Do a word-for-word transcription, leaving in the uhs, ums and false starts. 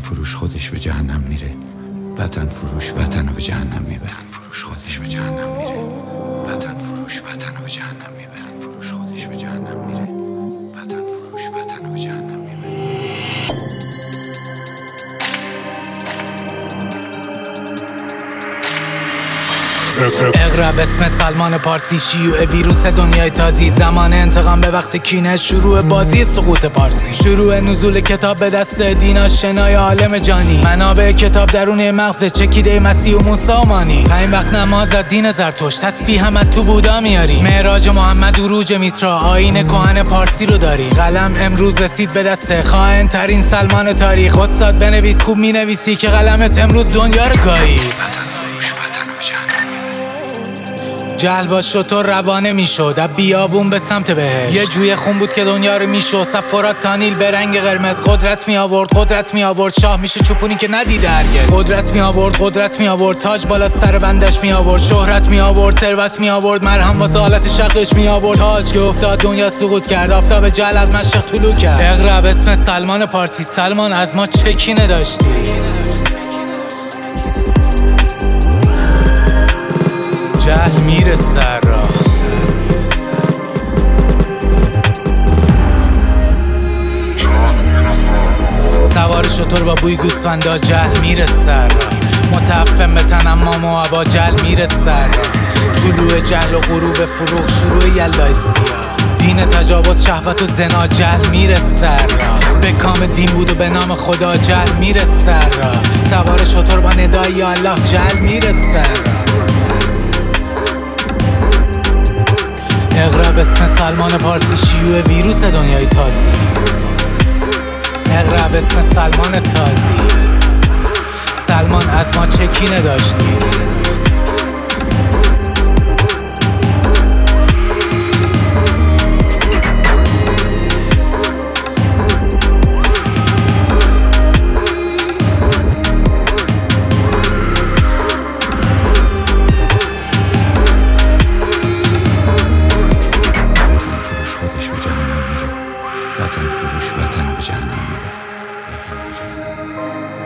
فروش خودش به جهنم میره، وطن فروش وطن رو به جهنم میبره. فروش خودش به جهنم میره، وطن فروش وطن رو به جهنم میبره. فروش خودش به جهنم میره، وطن فروش وطن رو به جهنم میبره. اقرب اسم سلمان پارسی، شیوع ویروس دنیای تازی، زمان انتقام به وقت کینه، شروع بازی سقوط پارسی، شروع نزول کتاب به دست دینا شنای عالم جانی، منابع کتاب درون مغز چکیده مسیح و موسی و مانی، پنج وقت نماز از دین زرتشت، تسبیح هم تو بودا میاری، معراج محمد عروج میترا، آیین کهن پارسی رو داری، قلم امروز رسید به دست خائن ترین سلمان تاریخ، استاد بنویس خوب مینویسی که قلمت امروز دنیا رو گایی. جهل با شطور روانه میشد از بیابون به سمت بهش، یه جوی خون بود که دنیا رو میشد، فرات تا نیل به رنگ قرمز، قدرت می آورد قدرت می آورد، شاه میشه چوپونی که ندیده هرگز، قدرت می آورد قدرت می آورد، تاج بالا سر بندش می آورد، شهرت می آورد ثروت می آورد، مرهم واسه حالت شقش می آورد، تاج که افتاد دنیا سقوط کرد، آفتاب جهل از مشرق طلوع کرد. اقرب اسم سلمان پارسی، سلمان از ما چه کینه داشتی؟ جهل میره سر راه، سوار شطور با بوی گوسفندا، جهل میره سر راه، متعفن به تنمام و عبا، جهل میره سر راه، طلوع جهل و غروب فروغ، شروع یلدای سیاه، دین تجاوز شهوت و زنا، جهل میره سر راه، به کام دین بود و به نام خدا، جهل میره سر راه، سوار شطور با ندای یا الله، جهل میره سر راه. اقرب اسم سلمان پارسی، شیوع ویروس دنیای تازی، اقرب اسم سلمان تازی، سلمان از ما چه کینه داشتی؟ خودش به جهنم میره، وطن فروش وطن رو به جهنم میبره.